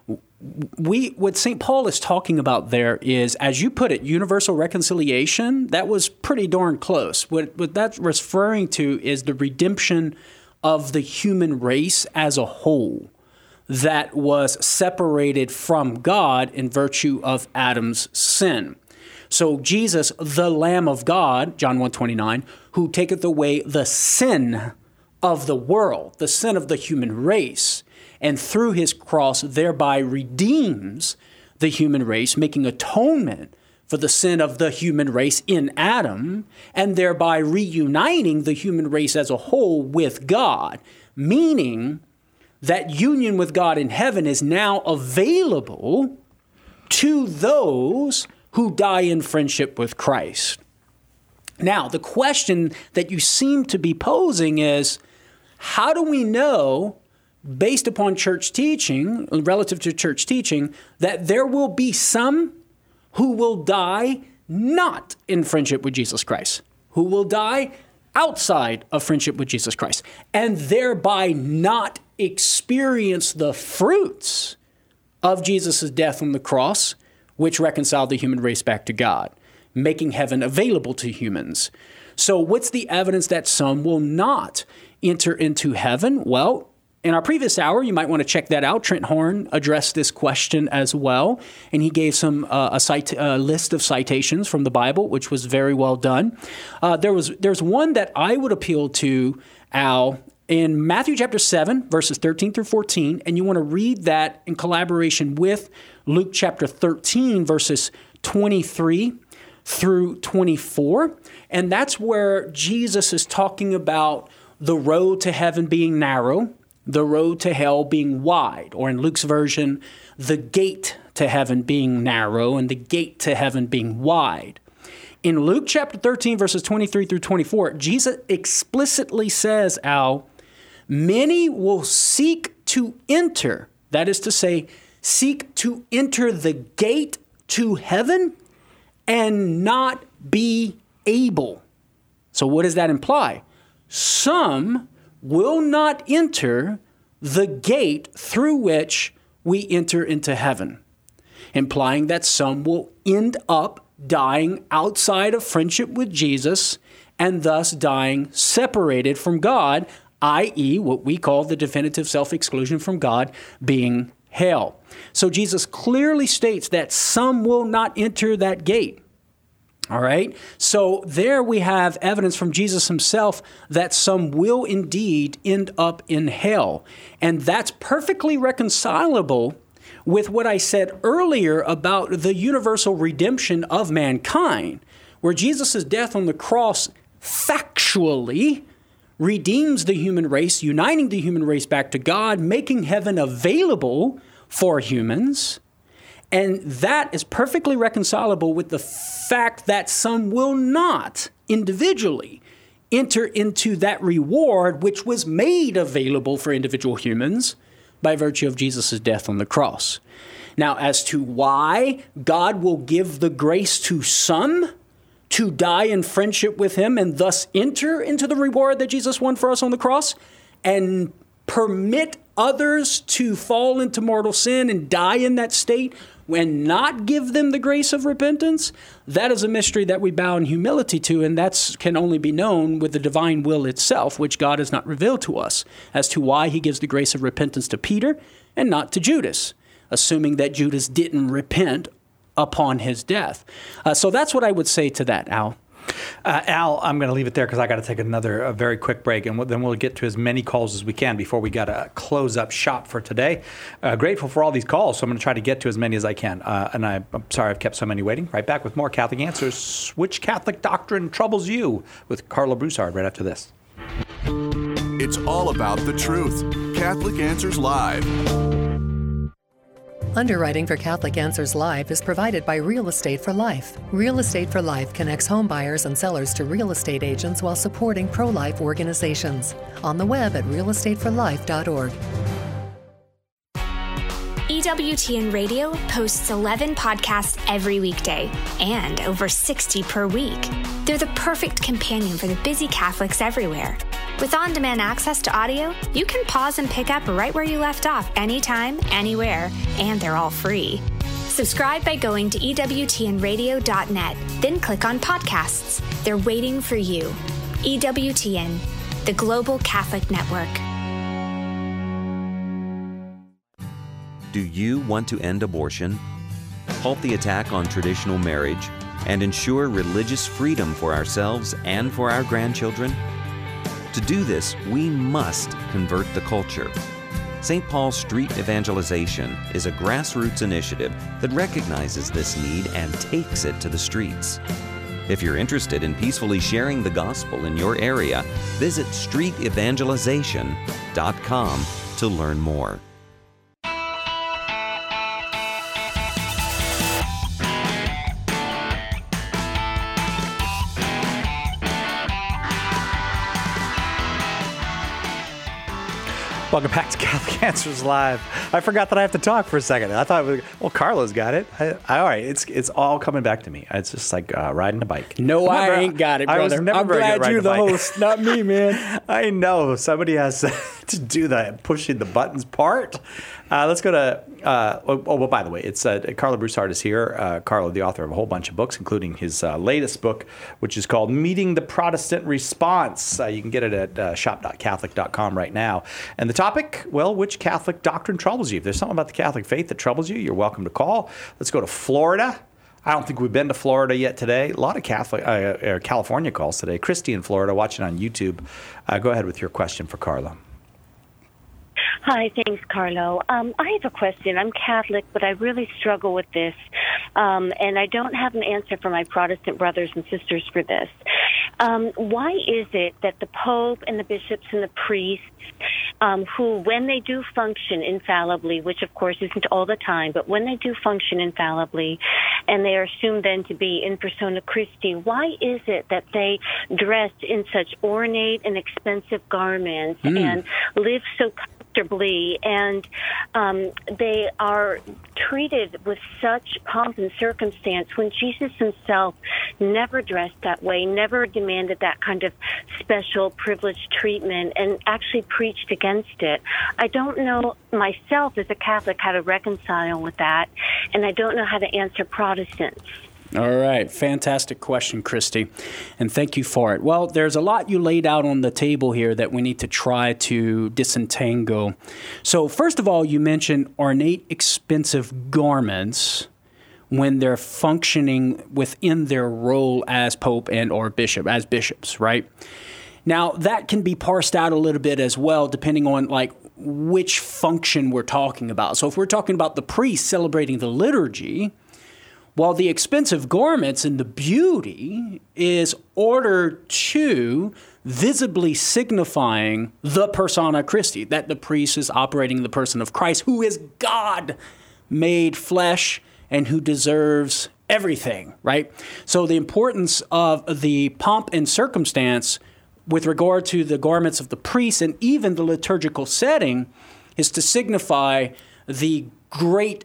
We, what Saint Paul is talking about there is, as you put it, universal reconciliation. That was pretty darn close. What, what that's referring to is the redemption of the human race as a whole that was separated from God in virtue of Adam's sin. So Jesus, the Lamb of God, John one twenty-nine, who taketh away the sin of the world, the sin of the human race, and through his cross thereby redeems the human race, making atonement for the sin of the human race in Adam, and thereby reuniting the human race as a whole with God, meaning that union with God in heaven is now available to those who die in friendship with Christ. Now, the question that you seem to be posing is, how do we know, based upon church teaching, relative to church teaching, that there will be some who will die not in friendship with Jesus Christ, who will die outside of friendship with Jesus Christ, and thereby not experience the fruits of Jesus' death on the cross, which reconciled the human race back to God, making heaven available to humans? So what's the evidence that some will not enter into heaven? Well, in our previous hour, you might want to check that out. Trent Horn addressed this question as well, and he gave some uh, a cite, uh, list of citations from the Bible, which was very well done. Uh, there was there's one that I would appeal to, Al, in Matthew chapter seven, verses thirteen through fourteen, and you want to read that in collaboration with Luke chapter thirteen, verses twenty-three through twenty-four, and that's where Jesus is talking about the road to heaven being narrow, the road to hell being wide, or in Luke's version, the gate to heaven being narrow and the gate to heaven being wide. In Luke chapter thirteen, verses twenty-three through twenty-four, Jesus explicitly says, Al, many will seek to enter, that is to say, seek to enter the gate to heaven and not be able. So what does that imply? Some will not enter the gate through which we enter into heaven, implying that some will end up dying outside of friendship with Jesus and thus dying separated from God, that is what we call the definitive self-exclusion from God being hell. So Jesus clearly states that some will not enter that gate. All right. So there we have evidence from Jesus himself that some will indeed end up in hell. And that's perfectly reconcilable with what I said earlier about the universal redemption of mankind, where Jesus' death on the cross factually redeems the human race, uniting the human race back to God, making heaven available for humans. And that is perfectly reconcilable with the fact that some will not individually enter into that reward which was made available for individual humans by virtue of Jesus' death on the cross. Now, as to why God will give the grace to some to die in friendship with him and thus enter into the reward that Jesus won for us on the cross, and permit others to fall into mortal sin and die in that state, and not give them the grace of repentance, that is a mystery that we bow in humility to, and that can only be known with the divine will itself, which God has not revealed to us, as to why he gives the grace of repentance to Peter and not to Judas, assuming that Judas didn't repent upon his death. Uh, so that's what I would say to that, Al. Uh, Al, I'm going to leave it there because I got to take another a very quick break, and we'll, then we'll get to as many calls as we can before we got to close up shop for today. Uh, grateful for all these calls, so I'm going to try to get to as many as I can. Uh, and I, I'm sorry I've kept so many waiting. Right back with more Catholic Answers. Which Catholic doctrine troubles you? With Carla Broussard right after this. It's all about the truth. Catholic Answers Live. Underwriting for Catholic Answers Live is provided by Real Estate for Life. Real Estate for Life connects home buyers and sellers to real estate agents while supporting pro-life organizations. On the web at real estate for life dot org. E W T N Radio posts eleven podcasts every weekday and over sixty per week. They're the perfect companion for the busy Catholics everywhere. With on-demand access to audio, you can pause and pick up right where you left off anytime, anywhere, and they're all free. Subscribe by going to E W T N radio dot net, then click on podcasts. They're waiting for you. E W T N, the Global Catholic Network. Do you want to end abortion, halt the attack on traditional marriage, and ensure religious freedom for ourselves and for our grandchildren? To do this, we must convert the culture. Saint Paul Street Evangelization is a grassroots initiative that recognizes this need and takes it to the streets. If you're interested in peacefully sharing the gospel in your area, visit street evangelization dot com to learn more. Welcome back to Catholic Answers Live. I forgot that I have to talk for a second. I thought, we, well, Carla's got it. I, I, all right, it's it's all coming back to me. It's just like uh, riding a bike. No, I never, ain't got it, brother. I was never I'm very glad good you're the bike. host, not me, man. I know. Somebody has to do the pushing the buttons part. Uh, let's go to, uh, oh, oh, well, by the way, it's uh, Carla Broussard is here. Uh, Carla, the author of a whole bunch of books, including his uh, latest book, which is called Meeting the Protestant Response. Uh, you can get it at uh, shop dot catholic dot com right now. And the topic, well, which Catholic doctrine troubles you? If there's something about the Catholic faith that troubles you, you're welcome to call. Let's go to Florida. I don't think we've been to Florida yet today. A lot of Catholic, uh, uh, California calls today. Christy in Florida, watching on YouTube. Uh, go ahead with your question for Carla. Hi, thanks, Carlo. Um, I have a question. I'm Catholic, but I really struggle with this, um, and I don't have an answer for my Protestant brothers and sisters for this. Um, why is it that the Pope and the bishops and the priests, um, who, when they do function infallibly, which of course isn't all the time, but when they do function infallibly, and they are assumed then to be in persona Christi, why is it that they dress in such ornate and expensive garments mm. and live so comfortably, and um, they are treated with such pomp and circumstance when Jesus himself never dressed that way, never demanded that kind of special privileged treatment, and actually preached against it? I don't know myself as a Catholic how to reconcile with that, and I don't know how to answer Protestants. All right. Fantastic question, Christy. And thank you for it. Well, there's a lot you laid out on the table here that we need to try to disentangle. So first of all, you mentioned ornate, expensive garments when they're functioning within their role as Pope and or bishop, as bishops, right? Now, that can be parsed out a little bit as well, depending on like which function we're talking about. So if we're talking about the priest celebrating the liturgy, while the expensive garments and the beauty is ordered to visibly signifying the persona Christi, that the priest is operating the person of Christ, who is God made flesh and who deserves everything, right? So the importance of the pomp and circumstance with regard to the garments of the priest and even the liturgical setting is to signify the great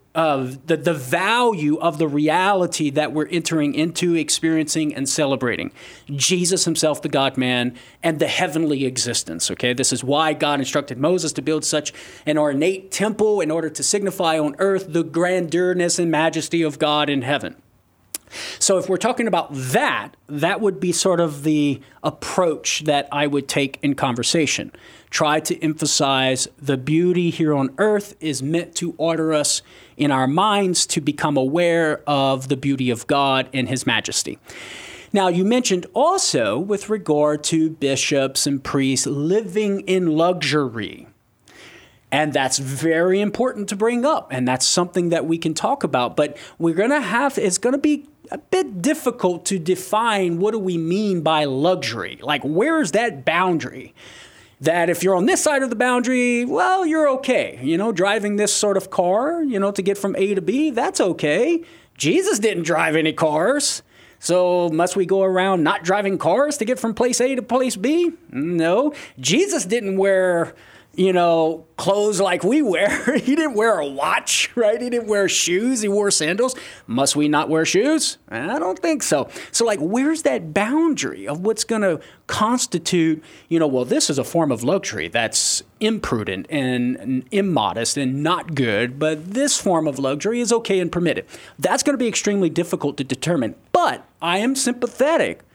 of the, the value of the reality that we're entering into, experiencing, and celebrating. Jesus himself, the God-man, and the heavenly existence, okay? This is why God instructed Moses to build such an ornate temple in order to signify on earth the grandeur-ness and majesty of God in heaven. So if we're talking about that, that would be sort of the approach that I would take in conversation. Try to emphasize the beauty here on earth is meant to order us in our minds to become aware of the beauty of God and his majesty. Now, you mentioned also with regard to bishops and priests living in luxury. And that's very important to bring up, and that's something that we can talk about. But we're going to have, it's going to be a bit difficult to define what do we mean by luxury. Like, where's that boundary? That if you're on this side of the boundary, well, you're okay. You know, driving this sort of car, you know, to get from A to B, that's okay. Jesus didn't drive any cars. So must we go around not driving cars to get from place A to place B? No. Jesus didn't wear, you know, clothes like we wear. He didn't wear a watch, right? He didn't wear shoes. He wore sandals. Must we not wear shoes? I don't think so. So, like, where's that boundary of what's going to constitute, you know, well, this is a form of luxury that's imprudent and immodest and not good, but this form of luxury is okay and permitted. That's going to be extremely difficult to determine. But I am sympathetic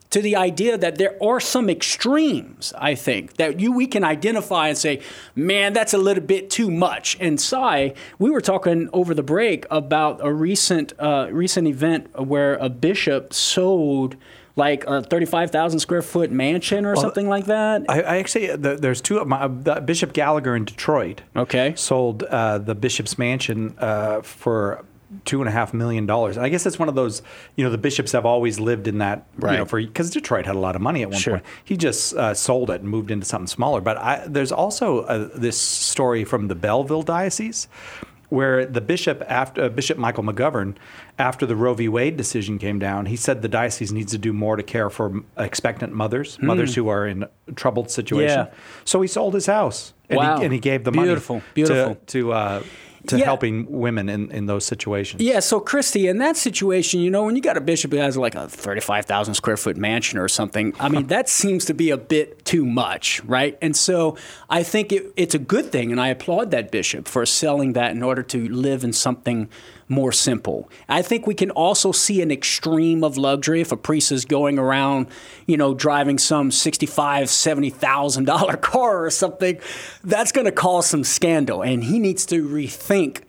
to the idea that there are some extremes, I think, that you we can identify and say, man, that's a little bit too much. And Cy, we were talking over the break about a recent uh, recent event where a bishop sold like a thirty-five thousand square foot mansion or well, something like that. I, I actually, the, there's two of my, the Bishop Gallagher in Detroit. Okay. Sold uh, the bishop's mansion uh, for two and a half million dollars. And I guess it's one of those, you know, the bishops have always lived in that, right. you know, for because Detroit had a lot of money at one sure. point. He just uh, sold it and moved into something smaller. But I, there's also uh, this story from the Belleville Diocese, where the bishop, after uh, Bishop Michael McGovern, after the Roe v. Wade decision came down, he said the diocese needs to do more to care for expectant mothers, mm. mothers who are in a troubled situation. Yeah. So he sold his house, and, wow. he, and he gave the beautiful, money beautiful. to to, uh, to yeah. helping women in, in those situations. Yeah, so Christy, in that situation, you know, when you got a bishop who has like a thirty-five thousand square foot mansion or something, I mean, that seems to be a bit too much, right? And so I think it, it's a good thing, and I applaud that bishop for selling that in order to live in something more simple. I think we can also see an extreme of luxury if a priest is going around, you know, driving some sixty-five thousand dollars, seventy thousand dollars car or something. That's going to cause some scandal, and he needs to rethink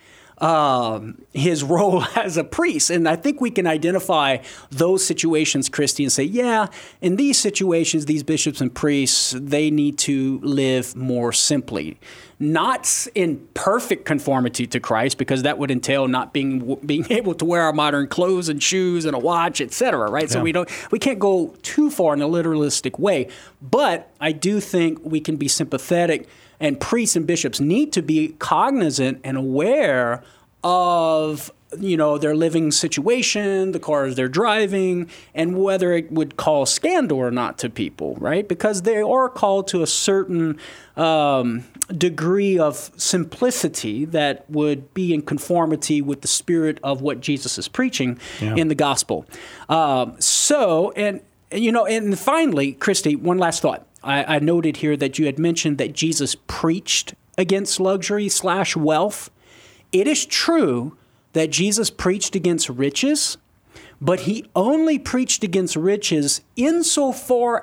um, his role as a priest. And I think we can identify those situations, Christy, and say, yeah, in these situations, these bishops and priests, they need to live more simply. Not in perfect conformity to Christ, because that would entail not being being able to wear our modern clothes and shoes and a watch, et cetera, right? Yeah. So we don't we can't go too far in a literalistic way. But I do think we can be sympathetic, and priests and bishops need to be cognizant and aware of, you know, their living situation, the cars they're driving, and whether it would cause scandal or not to people, right? Because they are called to a certain um, degree of simplicity that would be in conformity with the spirit of what Jesus is preaching yeah. in the gospel. Um, so, and, you know, and finally, Christy, one last thought. I, I noted here that you had mentioned that Jesus preached against luxury slash wealth. It is true that Jesus preached against riches, but he only preached against riches insofar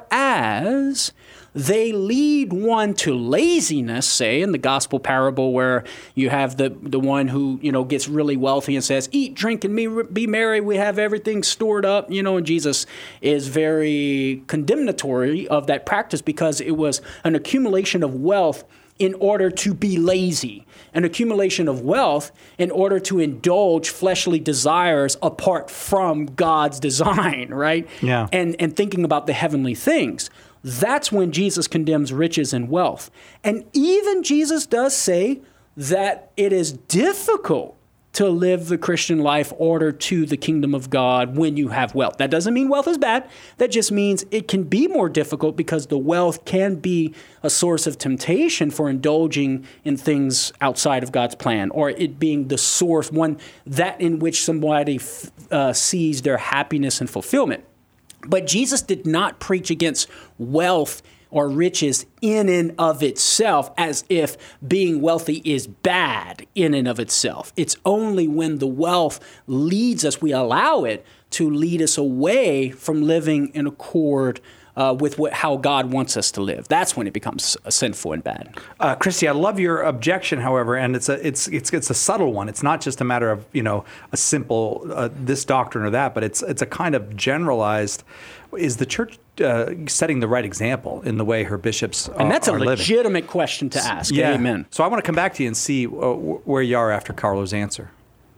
as they lead one to laziness, say in the gospel parable where you have the, the one who, you know, gets really wealthy and says, eat, drink, and be merry, we have everything stored up, you know, and Jesus is very condemnatory of that practice because it was an accumulation of wealth in order to be lazy, an accumulation of wealth in order to indulge fleshly desires apart from God's design, right? Yeah. And and thinking about the heavenly things. That's when Jesus condemns riches and wealth. And even Jesus does say that it is difficult to live the Christian life order to the kingdom of God when you have wealth. That doesn't mean wealth is bad. That just means it can be more difficult because the wealth can be a source of temptation for indulging in things outside of God's plan, or it being the source, one that in which somebody uh, sees their happiness and fulfillment. But Jesus did not preach against wealth or riches in and of itself as if being wealthy is bad in and of itself. It's only when the wealth leads us, we allow it to lead us away from living in accord uh, with what, how God wants us to live. That's when it becomes sinful and bad. Uh, Christy, I love your objection, however, and it's a it's it's it's a subtle one. It's not just a matter of, you know, a simple uh, this doctrine or that, but it's it's a kind of generalized. Is the church uh, setting the right example in the way her bishops are, and that's a are legitimate living? question to ask. Yeah. Amen. So I want to come back to you and see uh, where you are after Carlo's answer.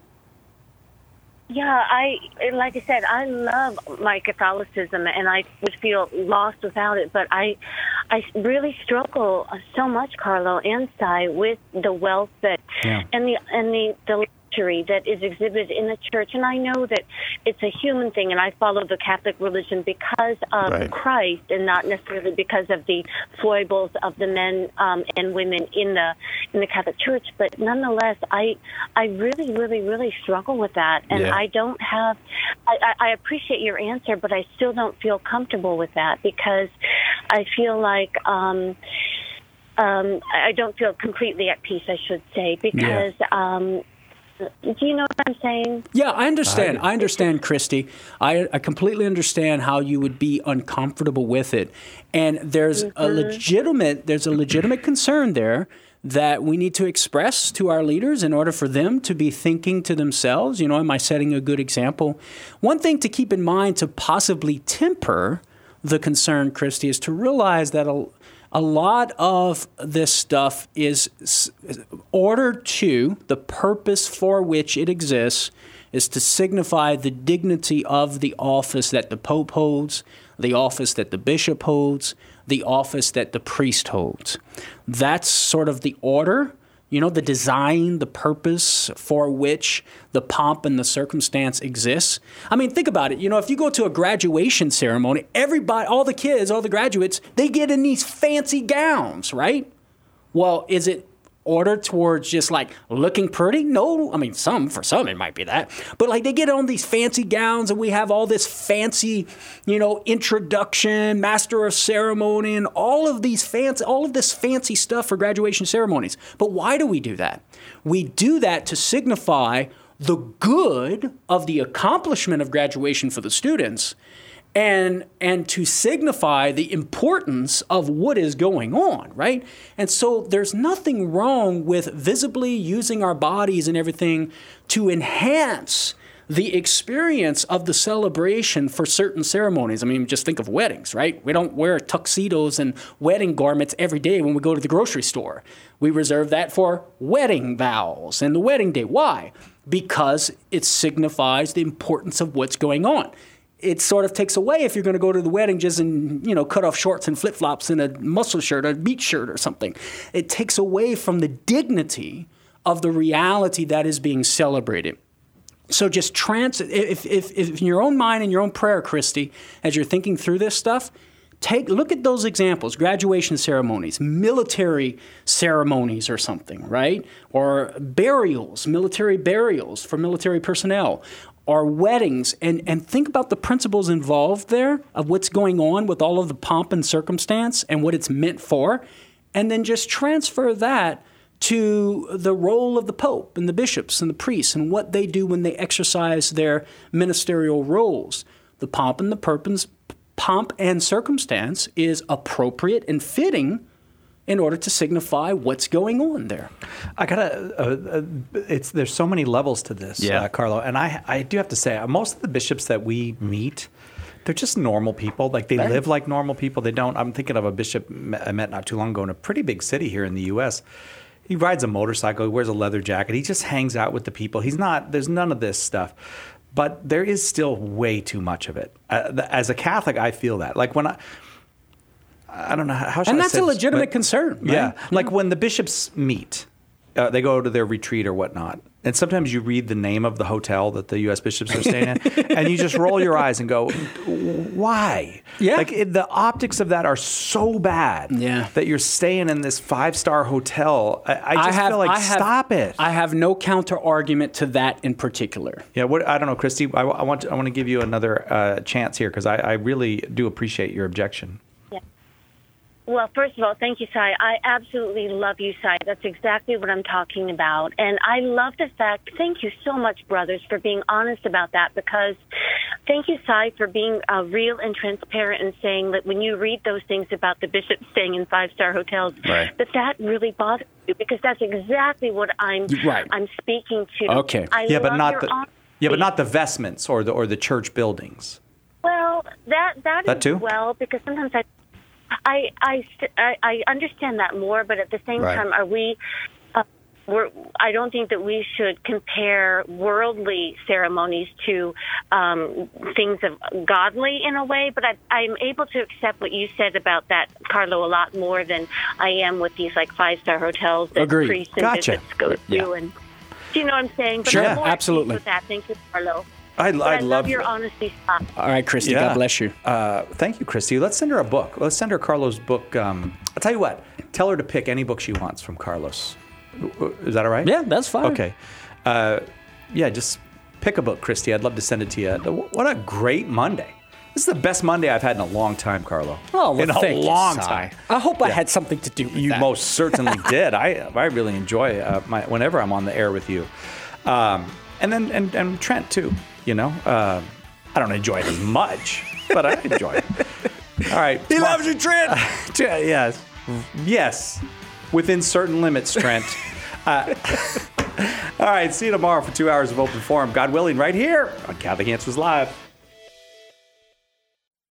Yeah, I like I said, I love my Catholicism, and I would feel lost without it. But I, I really struggle so much, Carlo and Cy, with the wealth that yeah. and the and the the luxury that is exhibited in the church. And I know that it's a human thing, and I follow the Catholic religion because of right. Christ, and not necessarily because of the foibles of the men um, and women in the in the Catholic Church. But nonetheless, I I really, really, really struggle with that, and yeah. I don't have. I, I appreciate your answer, but I still don't feel comfortable with that because I feel like. Um, Um, I don't feel completely at peace, I should say, because yeah. um, Do you know what I'm saying? Yeah, I understand. I understand, Christy. I, I completely understand how you would be uncomfortable with it. And there's mm-hmm. a legitimate there's a legitimate concern there that we need to express to our leaders in order for them to be thinking to themselves, you know, am I setting a good example? One thing to keep in mind to possibly temper the concern, Christy, is to realize that a, a lot of this stuff is ordered to, the purpose for which it exists is to signify the dignity of the office that the Pope holds, the office that the bishop holds, the office that the priest holds. That's sort of the order, you know, the design, the purpose for which the pomp and the circumstance exists. I mean, think about it. You know, if you go to a graduation ceremony, everybody, all the kids, all the graduates, they get in these fancy gowns, right? Well, is it ordered towards just like looking pretty? No, I mean, some, for some it might be that. But like they get on these fancy gowns and we have all this fancy, you know, introduction, master of ceremony, and all of these fancy, all of this fancy stuff for graduation ceremonies. But why do we do that? We do that to signify the good of the accomplishment of graduation for the students, and and to signify the importance of what is going on, right? And so there's nothing wrong with visibly using our bodies and everything to enhance the experience of the celebration for certain ceremonies. I mean, just think of weddings, right? We don't wear tuxedos and wedding garments every day when we go to the grocery store. We reserve that for wedding vows and the wedding day. Why? Because it signifies the importance of what's going on. It sort of takes away if you're going to go to the wedding just in, you know, cut off shorts and flip-flops and a muscle shirt or a beach shirt or something. It takes away from the dignity of the reality that is being celebrated. So just trans, if, if, if in your own mind and your own prayer, Christy, as you're thinking through this stuff, take look at those examples, graduation ceremonies, military ceremonies or something, right? Or burials, military burials for military personnel, or weddings, and, and think about the principles involved there of what's going on with all of the pomp and circumstance and what it's meant for, and then just transfer that to the role of the Pope and the bishops and the priests and what they do when they exercise their ministerial roles. The pomp and the purpose, pomp and circumstance is appropriate and fitting in order to signify what's going on there. I gotta, uh, uh, it's there's so many levels to this, yeah. uh, Carlo, and I I do have to say, most of the bishops that we meet, they're just normal people. Like they right. live like normal people. They don't. I'm thinking of a bishop I met not too long ago in a pretty big city here in the U S He rides a motorcycle. He wears a leather jacket. He just hangs out with the people. He's not. There's none of this stuff. But there is still way too much of it. Uh, as a Catholic, I feel that. Like when I. I don't know how should and I that's say a this, legitimate but, concern. Right? Yeah, like when the bishops meet, uh, they go to their retreat or whatnot, and sometimes you read the name of the hotel that the U S bishops are staying in, and you just roll your eyes and go, "Why?" Yeah, like it, the optics of that are so bad. Yeah. that you're staying in this five star hotel. I, I just I have, feel like I have, stop it. I have no counter argument to that in particular. Yeah, what I don't know, Christy. I, I want to, I want to give you another uh, chance here because I, I really do appreciate your objection. Well, first of all, thank you, Sai. I absolutely love you, Sai. That's exactly what I'm talking about. And I love the fact, thank you so much, brothers, for being honest about that, because thank you, Sai, for being uh, real and transparent and saying that when you read those things about the bishops staying in five-star hotels, right. that that really bothers you, because that's exactly what I'm right. I'm speaking to. Okay. I yeah, but love not your the honesty. yeah, but not the vestments or the or the church buildings. Well, that that, That is too? well, because sometimes I I, I, I, I understand that more, but at the same Right. time, are we? Uh, we're, I don't think that we should compare worldly ceremonies to um, things of godly in a way. But I, I'm able to accept what you said about that, Carlo, a lot more than I am with these like five star hotels that Agreed. priests and Gotcha. bishops go to. Yeah. And do you know what I'm saying? But Sure, I'm more at peace absolutely. with that. Thank you, Carlo. I, But I, I love your honesty, Scott. All right, Christy, Yeah. God bless you. Uh, thank you, Christy. Let's send her a book. Let's send her Carlos' book. Um, I'll tell you what. Tell her to pick any book she wants from Carlos. Is that all right? Yeah, that's fine. Okay. Uh, yeah, just pick a book, Christy. I'd love to send it to you. What a great Monday. This is the best Monday I've had in a long time, Carlo. Oh, well, in a thank you, long Si. time. I hope I Yeah. had something to do with You that. most certainly did. I I really enjoy uh, my whenever I'm on the air with you. Um, and then and, and Trent too. You know, uh, I don't enjoy it as much, but I enjoy it. All right, he loves you, Trent. yes, yes, within certain limits, Trent. Uh, all right, see you tomorrow for two hours of open forum, God willing, right here on Catholic Answers Live.